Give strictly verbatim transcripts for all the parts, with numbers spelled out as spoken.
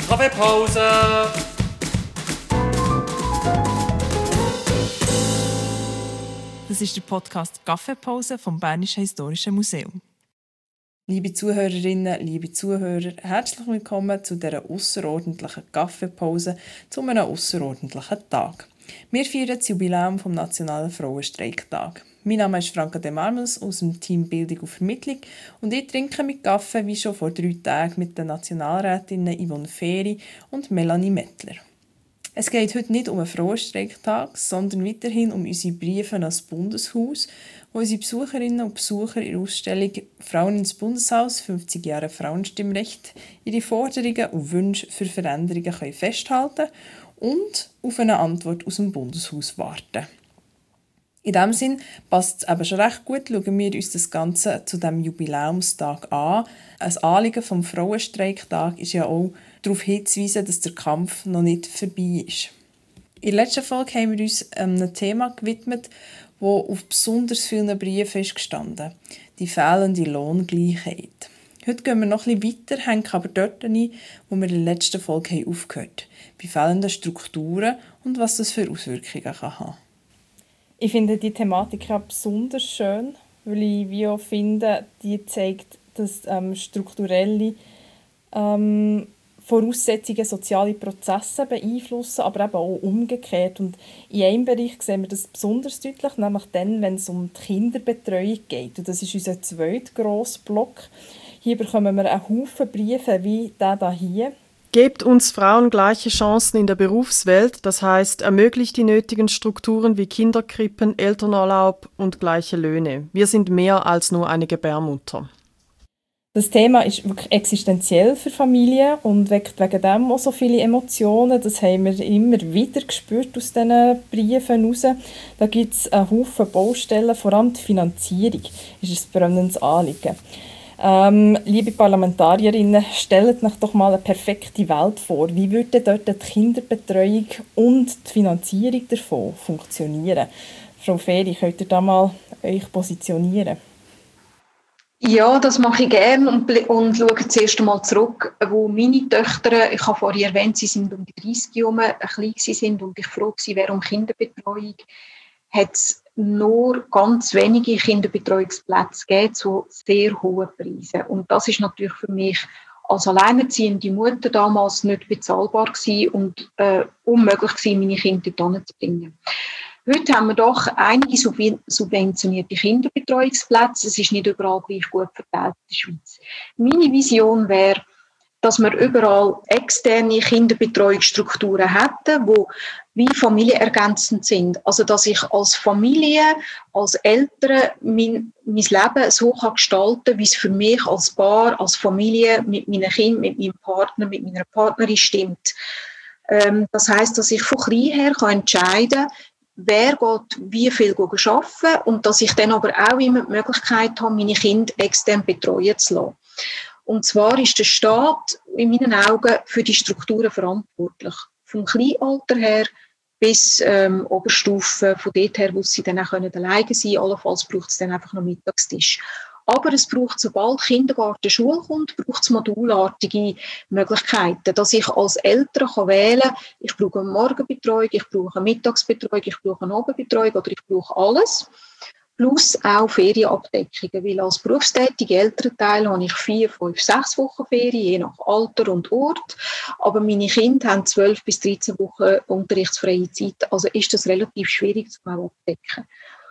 Kaffeepause! Das ist der Podcast Kaffeepause vom Bernischen Historischen Museum. Liebe Zuhörerinnen, liebe Zuhörer, herzlich willkommen zu dieser ausserordentlichen Kaffeepause zu einem ausserordentlichen Tag. Wir feiern das Jubiläum vom Nationalen Frauenstreiktag. Mein Name ist Franka de Marmels aus dem Team Bildung und Vermittlung und ich trinke mit Kaffee wie schon vor drei Tagen mit den Nationalrätinnen Yvonne Feri und Melanie Mettler. Es geht heute nicht um einen Frauenstreiktag, sondern weiterhin um unsere Briefe an das Bundeshaus, wo unsere Besucherinnen und Besucher in der Ausstellung «Frauen ins Bundeshaus – fünfzig Jahre Frauenstimmrecht» ihre Forderungen und Wünsche für Veränderungen können festhalten und auf eine Antwort aus dem Bundeshaus warten. In diesem Sinn passt es eben schon recht gut, schauen wir uns das Ganze zu diesem Jubiläumstag an. Ein Anliegen vom Frauenstreiktag ist ja auch, darauf hinzuweisen, dass der Kampf noch nicht vorbei ist. In der letzten Folge haben wir uns einem Thema gewidmet, das auf besonders vielen Briefen ist gestanden: die fehlende Lohngleichheit. Heute gehen wir noch ein bisschen weiter, hängen aber dort ein, wo wir in der letzten Folge aufgehört haben, bei fehlenden Strukturen und was das für Auswirkungen kann haben. Ich finde die Thematik auch besonders schön, weil ich wie auch finde, die zeigt, dass ähm, strukturelle ähm, Voraussetzungen soziale Prozesse beeinflussen, aber eben auch umgekehrt. Und in einem Bereich sehen wir das besonders deutlich, nämlich dann, wenn es um die Kinderbetreuung geht. Und das ist unser zweiter grosser Block. Hier bekommen wir einen Haufen Briefe wie der hier. Gebt uns Frauen gleiche Chancen in der Berufswelt, das heißt, ermöglicht die nötigen Strukturen wie Kinderkrippen, Elternurlaub und gleiche Löhne. Wir sind mehr als nur eine Gebärmutter. Das Thema ist wirklich existenziell für Familien und weckt wegen dem auch so viele Emotionen. Das haben wir immer wieder gespürt aus diesen Briefen heraus. Da gibt es einen Haufen Baustellen, vor allem die Finanzierung ist ein brennendes Anliegen. Ähm, liebe Parlamentarierinnen, stellt euch doch mal eine perfekte Welt vor. Wie würde dort die Kinderbetreuung und die Finanzierung davon funktionieren? Frau Feri, könnt ihr da mal euch positionieren? Ja, das mache ich gerne und, und schaue zuerst einmal zurück, wo meine Töchter, ich habe vorhin erwähnt, sie sind um die dreißig herum, klein sind und ich froh war um Kinderbetreuung, hat es nur ganz wenige Kinderbetreuungsplätze gegeben zu sehr hohen Preisen. Und das ist natürlich für mich als alleinerziehende Mutter damals nicht bezahlbar gewesen und äh, unmöglich gewesen, meine Kinder dorthin zu bringen. Heute haben wir doch einige subventionierte Kinderbetreuungsplätze. Es ist nicht überall gleich gut verteilt in der Schweiz. Meine Vision wäre, dass wir überall externe Kinderbetreuungsstrukturen hätten, die wie familienergänzend sind. Also, dass ich als Familie, als Eltern mein, mein Leben so kann gestalten, wie es für mich als Paar, als Familie, mit meinen Kindern, mit meinem Partner, mit meiner Partnerin stimmt. Ähm, das heisst, dass ich von klein her kann entscheiden kann, wer geht wie viel arbeiten und dass ich dann aber auch immer die Möglichkeit habe, meine Kinder extern betreuen zu lassen. Und zwar ist der Staat in meinen Augen für die Strukturen verantwortlich. Vom Kleinalter her bis ähm, Oberstufe, von dort her, wo sie dann auch alleine sein können. Allenfalls braucht es dann einfach noch Mittagstisch. Aber es braucht, sobald Kindergarten, Schule kommt, braucht es modulartige Möglichkeiten, dass ich als Eltern kann wählen kann, ich brauche eine Morgenbetreuung, ich brauche eine Mittagsbetreuung, ich brauche eine Abendbetreuung oder ich brauche alles. Plus auch Ferienabdeckungen, weil als berufstätige Elternteil habe ich vier, fünf, sechs Wochen Ferien, je nach Alter und Ort. Aber meine Kinder haben zwölf bis dreizehn Wochen unterrichtsfreie Zeit, also ist das relativ schwierig zu abdecken.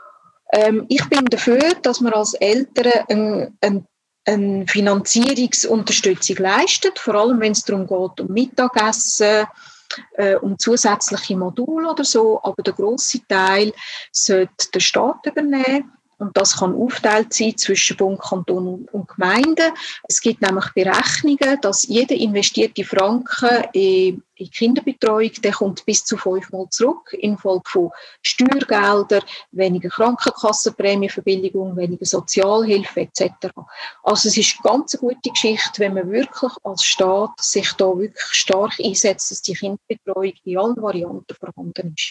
Ähm, ich bin dafür, dass man als Eltern eine, eine, eine Finanzierungsunterstützung leistet, vor allem wenn es darum geht, um Mittagessen, äh, um zusätzliche Module oder so, aber der grosse Teil sollte der Staat übernehmen. Und das kann aufgeteilt sein zwischen Bund, Kanton und Gemeinden. Es gibt nämlich Berechnungen, dass jeder investierte Franken in Kinderbetreuung, der kommt bis zu fünfmal zurück, infolge von Steuergeldern, weniger Krankenkassenprämienverbilligung, weniger Sozialhilfe et cetera. Also es ist eine ganz gute Geschichte, wenn man wirklich als Staat sich da wirklich stark einsetzt, dass die Kinderbetreuung in allen Varianten vorhanden ist.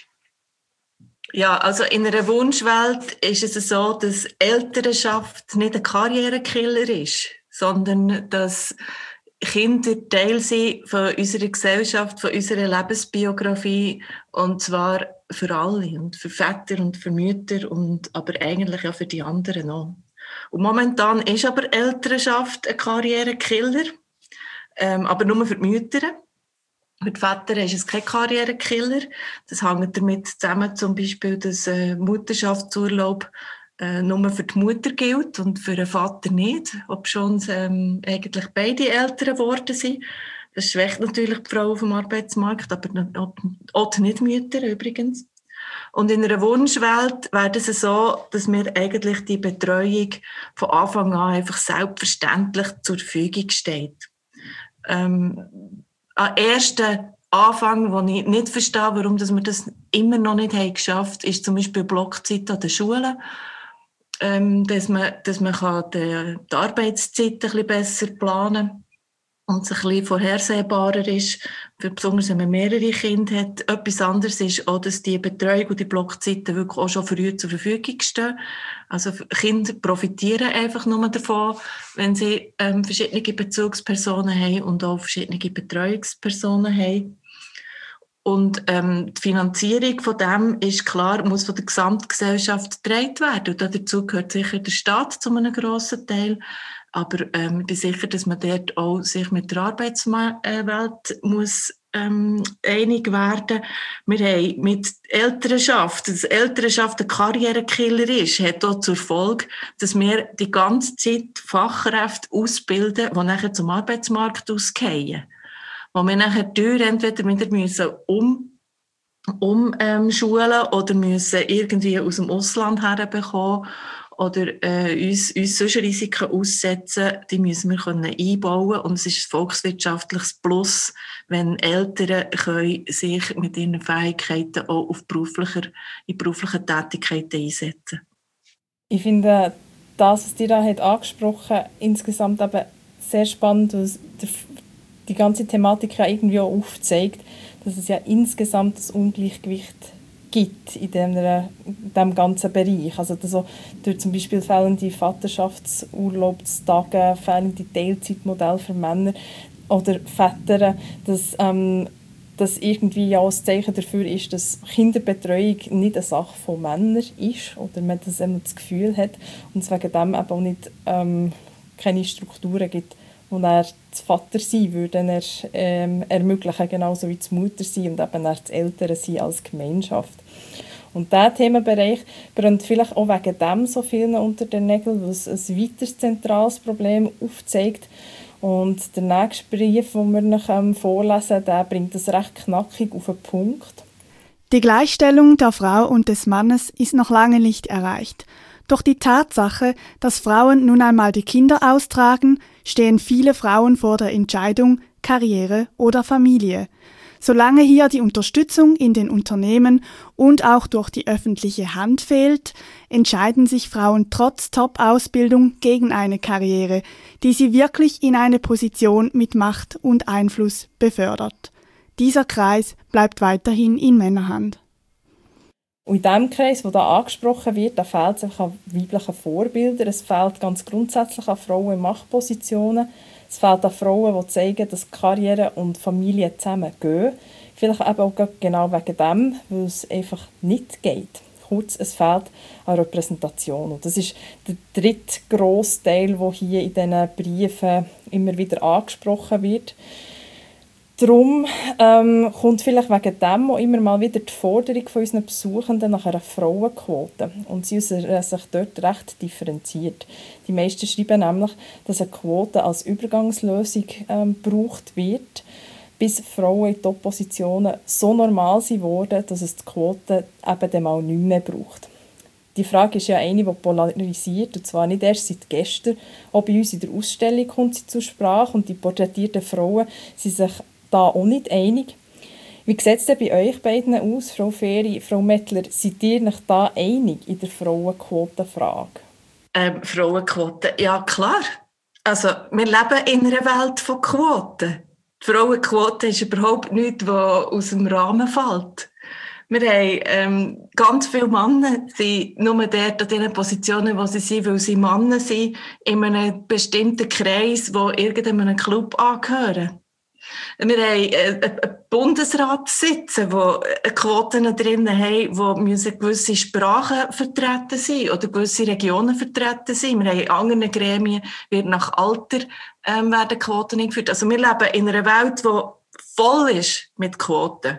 Ja, also in einer Wunschwelt ist es so, dass Elternschaft nicht ein Karrierekiller ist, sondern dass Kinder Teil sind von unserer Gesellschaft, von unserer Lebensbiografie, und zwar für alle, und für Väter und für Mütter, und aber eigentlich auch für die anderen auch. Und momentan ist aber Elternschaft ein Karrierekiller, ähm, aber nur für die Mütter. Für die Väter ist es kein Karrierekiller. Das hängt damit zusammen, zum Beispiel, dass äh, Mutterschaftsurlaub äh, nur für die Mutter gilt und für den Vater nicht, obschon es ähm, eigentlich beide Eltern geworden sind. Das schwächt natürlich die Frau auf dem Arbeitsmarkt, aber auch nicht Mütter übrigens. Und in einer Wunschwelt wäre es so, dass mir eigentlich die Betreuung von Anfang an einfach selbstverständlich zur Verfügung steht. Ähm, am ersten Anfang, wo ich nicht verstehe, warum wir das immer noch nicht haben geschafft haben, ist zum Beispiel Blockzeit an den Schulen. Ähm, dass man, dass man kann die, die Arbeitszeit ein bisschen besser planen kann und es ein bisschen vorhersehbarer ist, für besonders wenn man mehrere Kinder hat. Etwas anderes ist auch, dass die Betreuung und die Blockzeiten wirklich auch schon früh zur Verfügung stehen. Also Kinder profitieren einfach nur davon, wenn sie ähm, verschiedene Bezugspersonen haben und auch verschiedene Betreuungspersonen haben. Und ähm, die Finanzierung von dem ist klar, muss von der Gesamtgesellschaft getragen werden. Und dazu gehört sicher der Staat zu einem grossen Teil. Aber ähm, ich bin sicher, dass man dort auch sich mit der Arbeitswelt muss, ähm, einig werden. Wir haben mit Elternschaft, dass Elternschaft ein Karrierekiller ist, hat auch zur Folge, dass wir die ganze Zeit Fachkräfte ausbilden, die nachher zum Arbeitsmarkt ausgehen. Wo wir nachher Tür entweder wieder müssen um, um ähm, schulen oder müssen irgendwie aus dem Ausland herbekommen oder äh, uns, uns solche Risiken aussetzen, die müssen wir können einbauen. Und es ist ein volkswirtschaftliches Plus, wenn Eltern können sich mit ihren Fähigkeiten auch auf beruflicher, in beruflichen Tätigkeiten einsetzen. Ich finde das, was dir da hat angesprochen, insgesamt aber sehr spannend, weil die ganze Thematik ja irgendwie auch aufzeigt, dass es ja insgesamt das Ungleichgewicht gibt in dem, in dem ganzen Bereich. Also dass auch durch zum Beispiel fehlende Vaterschaftsurlaubstage, fehlende Teilzeitmodelle für Männer oder Väter, dass ähm, das irgendwie ja ein Zeichen dafür ist, dass Kinderbetreuung nicht eine Sache von Männern ist oder man das, das Gefühl hat und es wegen dem eben auch nicht ähm, keine Strukturen gibt, wo er das Vatersein würde er, ähm, ermöglichen, genauso wie das Muttersein und eben das Elternsein als Gemeinschaft. Und dieser Themenbereich brennt vielleicht auch wegen dem so vielen unter den Nägeln, weil es ein weiteres zentrales Problem aufzeigt. Und der nächste Brief, den wir noch ähm, vorlesen, der bringt das recht knackig auf den Punkt. Die Gleichstellung der Frau und des Mannes ist noch lange nicht erreicht. Doch die Tatsache, dass Frauen nun einmal die Kinder austragen, stehen viele Frauen vor der Entscheidung Karriere oder Familie. Solange hier die Unterstützung in den Unternehmen und auch durch die öffentliche Hand fehlt, entscheiden sich Frauen trotz Top-Ausbildung gegen eine Karriere, die sie wirklich in eine Position mit Macht und Einfluss befördert. Dieser Kreis bleibt weiterhin in Männerhand. Und in diesem Kreis, der hier angesprochen wird, da fehlt es einfach an weiblichen Vorbildern. Es fehlt ganz grundsätzlich an Frauen in Machtpositionen. Es fehlt an Frauen, die zeigen, dass Karriere und Familie zusammengehen. Vielleicht eben auch genau wegen dem, weil es einfach nicht geht. Kurz, es fehlt an Repräsentation. Und das ist der dritte grosse Teil, der hier in diesen Briefen immer wieder angesprochen wird. Darum ähm, kommt vielleicht wegen dem auch immer mal wieder die Forderung von unseren Besuchenden nach einer Frauenquote. Und sie äußern sich dort recht differenziert. Die meisten schreiben nämlich, dass eine Quote als Übergangslösung ähm, gebraucht wird, bis Frauen in Top-Positionen so normal sind worden, dass es die Quote eben dann mal nicht mehr braucht. Die Frage ist ja eine, die polarisiert, und zwar nicht erst seit gestern. Auch bei uns in der Ausstellung kommt sie zur Sprache und die porträtierten Frauen sind sich da auch nicht einig. Wie sieht es denn bei euch beiden aus, Frau Feri, Frau Mettler? Seid ihr euch da einig in der Frauenquotenfrage? Ähm, Frauenquote, ja klar. Also wir leben in einer Welt von Quoten. Die Frauenquote ist überhaupt nichts, was aus dem Rahmen fällt. Wir haben ähm, ganz viele Männer, sind nur dort an den Positionen, wo sie sind, weil sie Männer sind, in einem bestimmten Kreis, wo irgendeinem Club angehören. Wir haben einen Bundesrat sitzen, wo Quoten drin haben, wo gewisse Sprachen vertreten sind oder gewisse Regionen vertreten sind. Wir haben in anderen Gremien, wird nach Alter ähm, werden Quoten eingeführt. Also wir leben in einer Welt, die voll ist mit Quoten.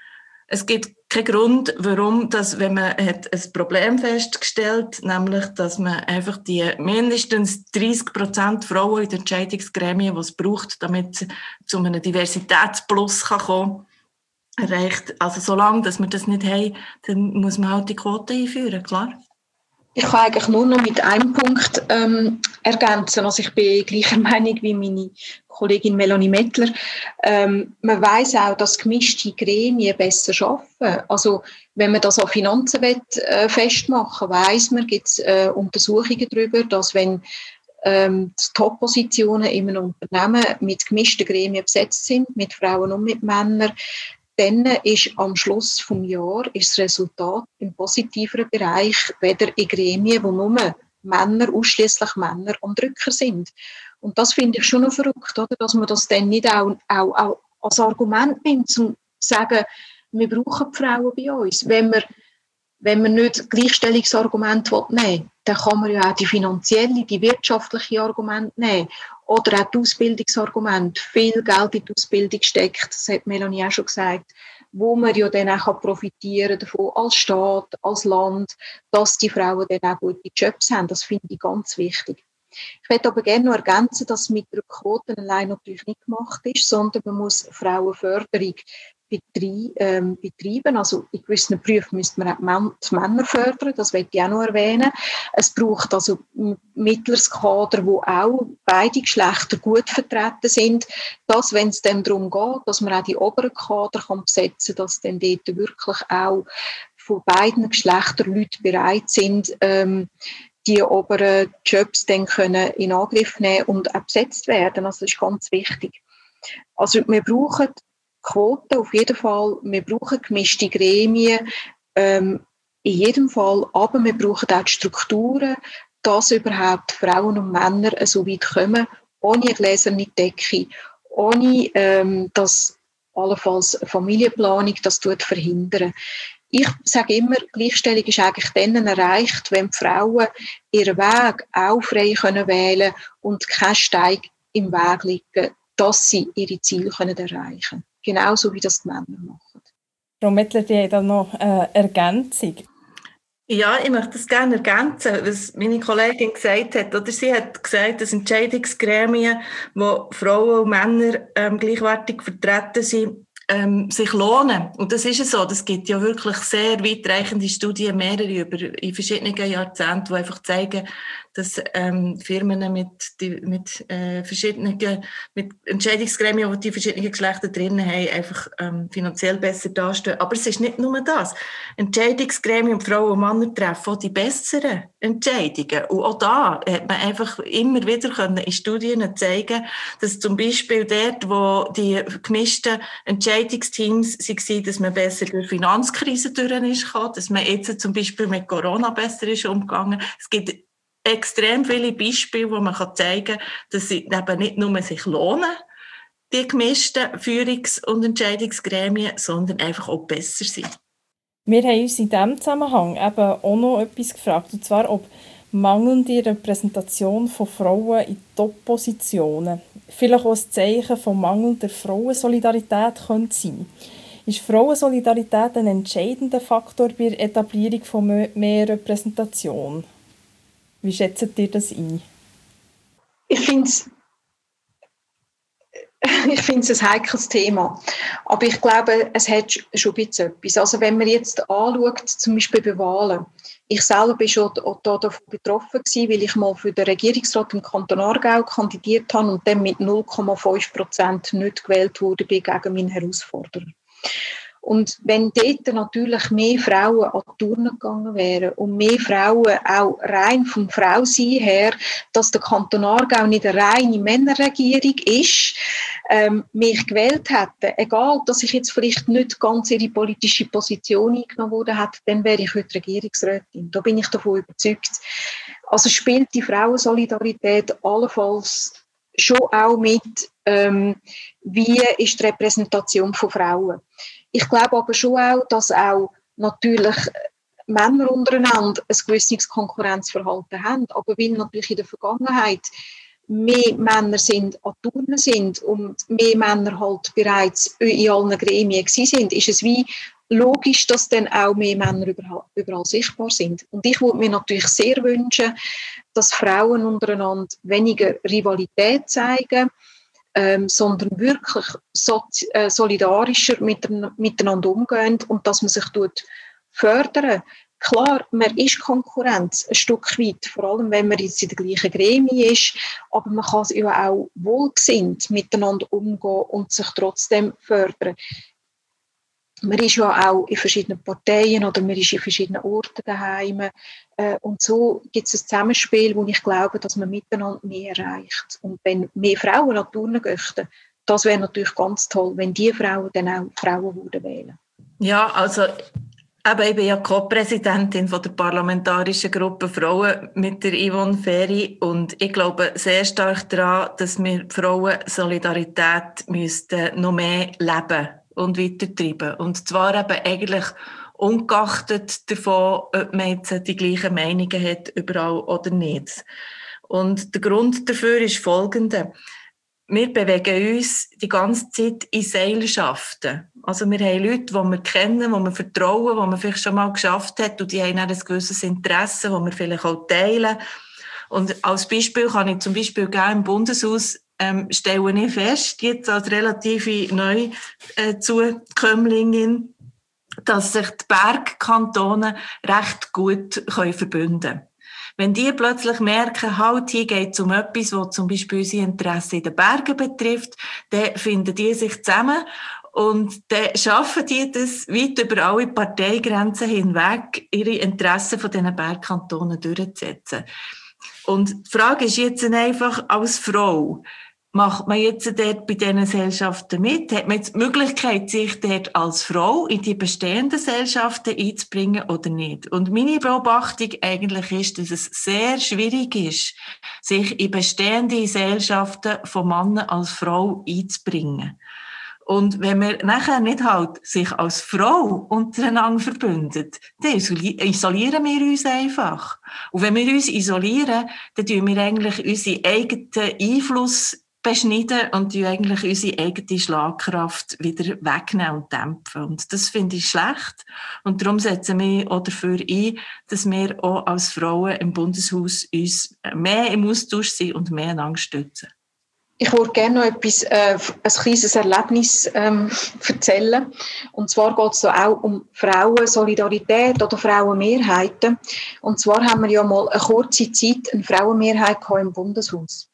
Es gibt keinen Grund, warum, dass, wenn man hat ein Problem festgestellt, nämlich, dass man einfach die mindestens dreißig Prozent Frauen in den Entscheidungsgremien, die es braucht, damit es zu einem Diversitätsplus kommen kann, erreicht. Also solange dass wir das nicht haben, dann muss man halt die Quote einführen, klar. Ich kann eigentlich nur noch mit einem Punkt ähm, ergänzen. Also ich bin gleicher Meinung wie meine Kollegin Melanie Mettler. Ähm, man weiss auch, dass gemischte Gremien besser arbeiten. Also wenn man das an Finanzen will, äh, festmachen will, weiss man, gibt es äh, Untersuchungen darüber, dass wenn ähm, die Top-Positionen in einem Unternehmen mit gemischten Gremien besetzt sind, mit Frauen und mit Männern, dann ist am Schluss des Jahres ist das Resultat im positiveren Bereich, weder in Gremien, wo nur Männer, ausschliesslich Männer am Drücker sind. Und das finde ich schon noch verrückt, oder? Dass man das dann nicht auch, auch, auch als Argument nimmt, um zu sagen, wir brauchen die Frauen bei uns. Wenn man, wenn man nicht Gleichstellungsargumente nehmen will, dann kann man ja auch die finanzielle, die wirtschaftliche Argumente nehmen. Oder auch die Ausbildungsargumente. Viel Geld in die Ausbildung steckt, das hat Melanie auch schon gesagt, wo man ja dann auch profitieren davon als Staat, als Land, dass die Frauen dann auch gute Jobs haben. Das finde ich ganz wichtig. Ich möchte aber gerne noch ergänzen, dass mit der Quote allein natürlich nicht gemacht ist, sondern man muss Frauenförderung betrie- ähm, betreiben. Also in gewissen Berufen müsste man auch die Männer fördern, das möchte ich auch noch erwähnen. Es braucht also ein mittleres Kader, wo auch beide Geschlechter gut vertreten sind, dass, wenn es dann darum geht, dass man auch die oberen Kader kann besetzen kann, dass dann dort wirklich auch von beiden Geschlechtern Leute bereit sind, ähm, die oberen Jobs dann können in Angriff nehmen und auch besetzt werden. Also das ist ganz wichtig. Also wir brauchen Quoten auf jeden Fall, wir brauchen gemischte Gremien, ähm, in jedem Fall, aber wir brauchen auch die Strukturen, dass überhaupt Frauen und Männer so weit kommen, ohne eine gläserne Decke, ohne ähm, dass allenfalls Familienplanung das tut verhindern. Ich sage immer, Gleichstellung ist eigentlich dann erreicht, wenn die Frauen ihren Weg auch frei können wählen und kein Steig im Weg liegen, dass sie ihre Ziele können erreichen können. Genauso wie das die Männer machen. Frau Mettler, die hat da noch eine Ergänzung. Ja, ich möchte das gerne ergänzen, was meine Kollegin gesagt hat. Oder sie hat gesagt, dass Entscheidungsgremien, wo Frauen und Männer ähm, gleichwertig vertreten sind, ähm, sich lohnen. Und das ist es so. Das gibt ja wirklich sehr weitreichende Studien, mehrere über in verschiedenen Jahrzehnten, die einfach zeigen, dass ähm, Firmen mit, die, mit äh, verschiedenen mit Entscheidungsgremien, die die verschiedenen Geschlechter drin haben, einfach ähm, finanziell besser dastehen. Aber es ist nicht nur das. Entscheidungsgremien, Frauen und Männer treffen auch die besseren Entscheidungen. Und auch da hat man einfach immer wieder können in Studien zeigen, dass zum Beispiel dort, wo die gemischten Entscheidungsteams waren, dass man besser durch die Finanzkrise durch ist gekommen, dass man jetzt zum Beispiel mit Corona besser ist umgegangen. Es gibt extrem viele Beispiele, wo man zeigen kann, dass sie eben nicht nur sich lohnen, die gemischten Führungs- und Entscheidungsgremien, sondern einfach auch besser sind. Wir haben uns in diesem Zusammenhang eben auch noch etwas gefragt, und zwar, ob mangelnde Repräsentation von Frauen in Top-Positionen vielleicht auch ein Zeichen von mangelnder Frauensolidarität könnte sein. Ist Frauensolidarität ein entscheidender Faktor bei der Etablierung von mehr Repräsentation? Wie schätzt ihr das ein? Ich finde es ich finde es ein heikles Thema. Aber ich glaube, es hat schon ein bisschen etwas. Also wenn man jetzt anschaut, zum Beispiel bei Wahlen. Ich selber war schon davon betroffen, weil ich mal für den Regierungsrat im Kanton Aargau kandidiert habe und dann mit null Komma fünf Prozent nicht gewählt wurde gegen meinen Herausforderer. Und wenn dort natürlich mehr Frauen an die Turnen gegangen wären und mehr Frauen auch rein vom Frausein her, dass der Kanton Aargau nicht eine reine Männerregierung ist, ähm, mich gewählt hätten, egal, dass ich jetzt vielleicht nicht ganz ihre politische Position eingenommen wurde hätte, dann wäre ich heute Regierungsrätin. Da bin ich davon überzeugt. Also spielt die Frauensolidarität allenfalls schon auch mit, ähm, wie ist die Repräsentation von Frauen. Ich glaube aber schon auch, dass auch natürlich Männer untereinander ein gewisses Konkurrenzverhalten haben, aber weil natürlich in der Vergangenheit mehr Männer sind an Turnen sind und mehr Männer halt bereits in allen Gremien gewesen sind, ist es wie logisch, dass dann auch mehr Männer überall, überall sichtbar sind. Und ich würde mir natürlich sehr wünschen, dass Frauen untereinander weniger Rivalität zeigen, ähm, sondern wirklich so, äh, solidarischer miteinander, miteinander umgehen und dass man sich tut fördern. Klar, man ist Konkurrenz ein Stück weit, vor allem wenn man jetzt in der gleichen Gremie ist, aber man kann ja auch wohlgesinnt miteinander umgehen und sich trotzdem fördern. Man ist ja auch in verschiedenen Parteien oder man ist in verschiedenen Orten daheim. Äh, und so gibt es ein Zusammenspiel, wo ich glaube, dass man miteinander mehr erreicht. Und wenn mehr Frauen an die Turnen gehen, das wäre natürlich ganz toll, wenn die Frauen dann auch Frauen würden wählen. Ja, also aber ich bin ja Co-Präsidentin von der parlamentarischen Gruppe Frauen mit der Yvonne Ferry und ich glaube sehr stark daran, dass wir Frauen Solidarität müssten noch mehr leben und weitertreiben. Und zwar eben eigentlich ungeachtet davon, ob man jetzt die gleichen Meinungen hat überall oder nicht. Und der Grund dafür ist folgender. Wir bewegen uns die ganze Zeit in Seilschaften. Also wir haben Leute, die wir kennen, die wir vertrauen, die man vielleicht schon mal geschafft hat und die haben auch ein gewisses Interesse, das wir vielleicht auch teilen. Und als Beispiel kann ich zum Beispiel gerne im Bundeshaus ähm, stelle ich fest, jetzt als relative neu äh, Zukömmlingin, dass sich die Bergkantone recht gut können verbünden können. Wenn die plötzlich merken, halt, hier geht es um etwas, was zum Beispiel unsere Interessen in den Bergen betrifft, dann finden die sich zusammen und dann schaffen die das weit über alle Parteigrenzen hinweg, ihre Interessen von diesen Bergkantonen durchzusetzen. Und die Frage ist jetzt einfach als Frau, macht man jetzt dort bei diesen Gesellschaften mit? Hat man jetzt die Möglichkeit, sich dort als Frau in die bestehenden Gesellschaften einzubringen oder nicht? Und meine Beobachtung eigentlich ist, dass es sehr schwierig ist, sich in bestehende Gesellschaften von Männern als Frau einzubringen. Und wenn wir nachher nicht halt sich als Frau untereinander verbündet, dann isolieren wir uns einfach. Und wenn wir uns isolieren, dann tun wir eigentlich unseren eigenen Einfluss beschneiden und die eigentlich unsere eigene Schlagkraft wieder wegnehmen und dämpfen. Und das finde ich schlecht. Und darum setzen wir auch dafür ein, dass wir auch als Frauen im Bundeshaus uns mehr im Austausch sind und mehr einander stützen. Ich würde gerne noch etwas, äh, ein kleines Erlebnis ähm, erzählen. Und zwar geht es da auch um Frauensolidarität oder Frauenmehrheiten. Und zwar haben wir ja mal eine kurze Zeit eine Frauenmehrheit gehabt im Bundeshaus.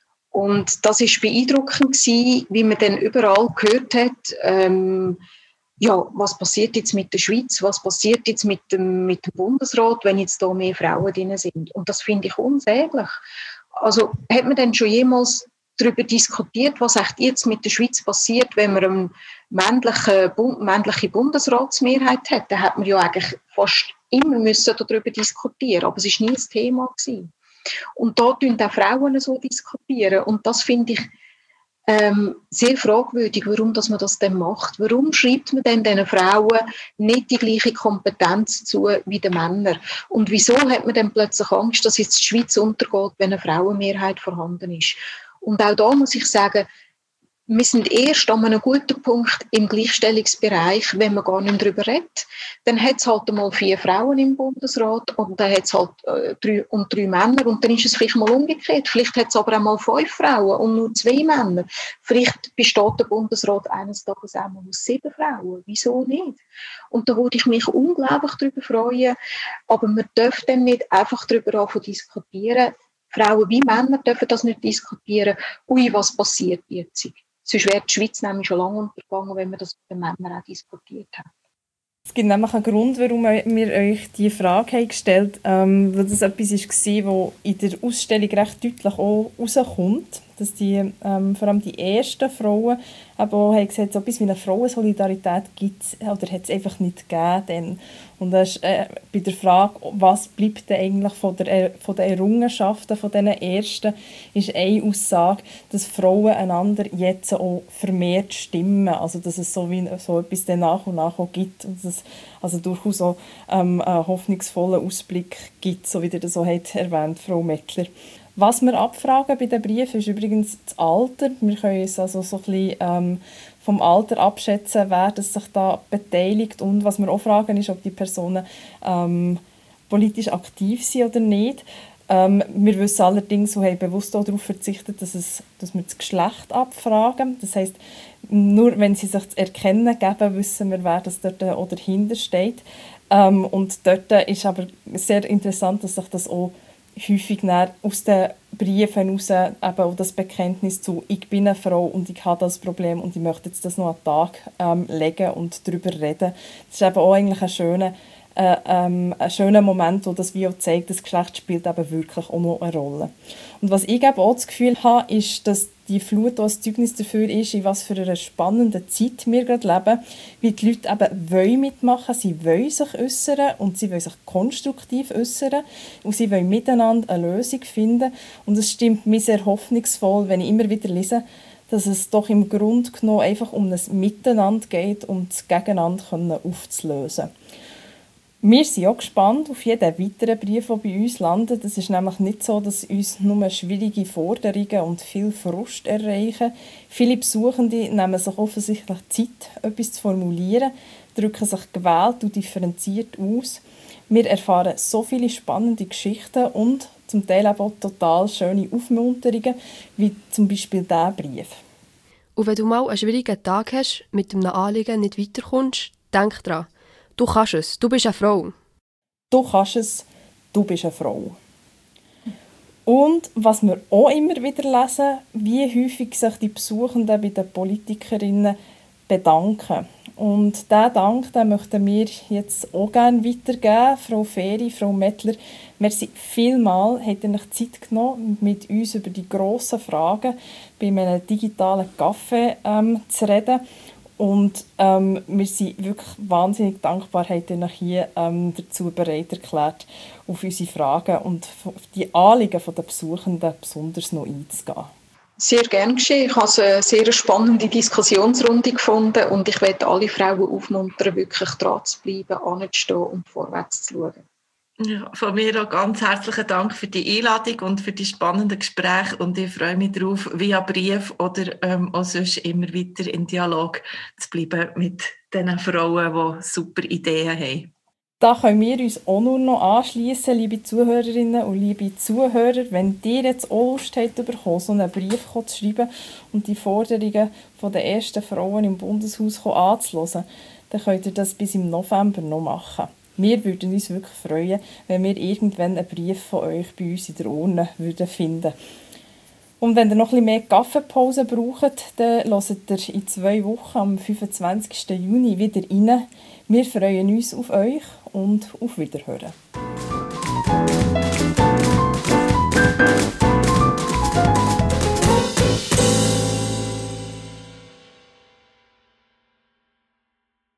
Und das war beeindruckend gewesen, wie man dann überall gehört hat, ähm, ja, was passiert jetzt mit der Schweiz, was passiert jetzt mit dem, mit dem Bundesrat, wenn jetzt da mehr Frauen drin sind. Und das finde ich unsäglich. Also hat man denn schon jemals darüber diskutiert, was echt jetzt mit der Schweiz passiert, wenn man eine männliche, männliche Bundesratsmehrheit hat? Dann hat man ja eigentlich fast immer müssen darüber diskutieren, aber es war nie das Thema gewesen. Und da tun auch Frauen so diskutieren. Und das finde ich ähm, sehr fragwürdig, warum dass man das denn macht. Warum schreibt man denn diesen Frauen nicht die gleiche Kompetenz zu wie den Männern? Und wieso hat man dann plötzlich Angst, dass jetzt die Schweiz untergeht, wenn eine Frauenmehrheit vorhanden ist? Und auch da muss ich sagen, wir sind erst an einem guten Punkt im Gleichstellungsbereich, wenn man gar nicht darüber redet. Dann hat es halt einmal vier Frauen im Bundesrat und dann hat es halt äh, drei, und drei Männer und dann ist es vielleicht mal umgekehrt. Vielleicht hat es aber auch mal fünf Frauen und nur zwei Männer. Vielleicht besteht der Bundesrat eines Tages auch mal aus sieben Frauen. Wieso nicht? Und da würde ich mich unglaublich darüber freuen. Aber man darf dann nicht einfach darüber anfangen diskutieren. Frauen wie Männer dürfen das nicht diskutieren. Ui, was passiert jetzt? Sonst wäre die Schweiz nämlich schon lange untergegangen, wenn wir das mit den Männern auch diskutiert haben. Es gibt nämlich einen Grund, warum wir euch diese Frage haben gestellt haben, ähm, weil das etwas war, das in der Ausstellung recht deutlich auch rauskommt, dass die, ähm, vor allem die ersten Frauen eben auch haben gesagt, so etwas wie eine Frauensolidarität gibt es oder hat es einfach nicht gegeben. Dann. Und das ist, äh, bei der Frage, was bleibt denn eigentlich von, der, von den Errungenschaften von diesen Ersten, ist eine Aussage, dass Frauen einander jetzt auch vermehrt stimmen. Also dass es so, wie, so etwas dann nach und nach auch gibt. Und dass es also durchaus auch ähm, einen hoffnungsvollen Ausblick gibt, so wie ihr das so hat erwähnt, Frau Mettler. Was wir abfragen bei den Briefen ist übrigens das Alter. Wir können uns also so ein bisschen ähm, vom Alter abschätzen, wer das sich da beteiligt. Und was wir auch fragen, ist, ob die Personen ähm, politisch aktiv sind oder nicht. Ähm, wir wissen allerdings, und haben bewusst auch darauf verzichtet, dass, es, dass wir das Geschlecht abfragen. Das heisst, nur wenn sie sich zu erkennen geben, wissen wir, wer das dort oder dahinter steht. Ähm, und dort ist aber sehr interessant, dass sich das auch häufig aus den Briefen heraus eben auch das Bekenntnis zu «Ich bin eine Frau und ich habe das Problem und ich möchte jetzt das noch an den Tag ähm, legen und darüber reden». Das ist eben auch eigentlich ein schöner, äh, ähm, ein schöner Moment, wo das Video zeigt, das Geschlecht spielt eben wirklich auch noch eine Rolle. Und was ich eben auch das Gefühl habe, ist, dass die Flut auch ein Zeugnis dafür ist, in was für einer spannenden Zeit wir gerade leben, wie die Leute eben wollen mitmachen, sie wollen sich äußern und sie wollen sich konstruktiv äußern und sie wollen miteinander eine Lösung finden. Und es stimmt mir sehr hoffnungsvoll, wenn ich immer wieder lese, dass es doch im Grunde genommen einfach um ein Miteinander geht, um das Gegeneinander aufzulösen. Wir sind auch gespannt auf jeden weiteren Brief, der bei uns landet. Es ist nämlich nicht so, dass uns nur schwierige Forderungen und viel Frust erreichen. Viele Besuchende nehmen sich offensichtlich Zeit, etwas zu formulieren, drücken sich gewählt und differenziert aus. Wir erfahren so viele spannende Geschichten und zum Teil auch total schöne Aufmunterungen, wie zum Beispiel dieser Brief. Und wenn du mal einen schwierigen Tag hast, mit einem Anliegen nicht weiterkommst, denk dran. Du kannst es, du bist eine Frau. Du kannst es, du bist eine Frau. Und was wir auch immer wieder lesen, wie häufig sich die Besuchenden bei den Politikerinnen bedanken. Und diesen Dank den möchten wir jetzt auch gerne weitergeben. Frau Feri, Frau Mettler, merci vielmals, habt ihr euch Zeit genommen, mit uns über die grossen Fragen bei einem digitalen Café ähm, zu reden. Und ähm, wir sind wirklich wahnsinnig dankbar, habt ihr euch hier ähm, dazu bereit erklärt, auf unsere Fragen und auf die Anliegen der Besuchenden besonders noch einzugehen. Sehr gerne geschehen. Ich habe eine sehr spannende Diskussionsrunde gefunden und ich möchte alle Frauen aufmuntern, wirklich dran zu bleiben, anzustehen und vorwärts zu schauen. Ja, von mir auch ganz herzlichen Dank für die Einladung und für die spannenden Gespräche und ich freue mich darauf, via Brief oder ähm, auch sonst immer weiter in Dialog zu bleiben mit den Frauen, die super Ideen haben. Da können wir uns auch nur noch anschliessen, liebe Zuhörerinnen und liebe Zuhörer, wenn ihr jetzt auch Lust habt, bekommen, so einen Brief zu schreiben und die Forderungen der ersten Frauen im Bundeshaus anzuhören, dann könnt ihr das bis im November noch machen. Wir würden uns wirklich freuen, wenn wir irgendwann einen Brief von euch bei uns in der Urne würden finden. Und wenn ihr noch ein bisschen mehr Kaffeepause braucht, dann hört ihr in zwei Wochen am fünfundzwanzigsten Juni wieder rein. Wir freuen uns auf euch und auf Wiederhören.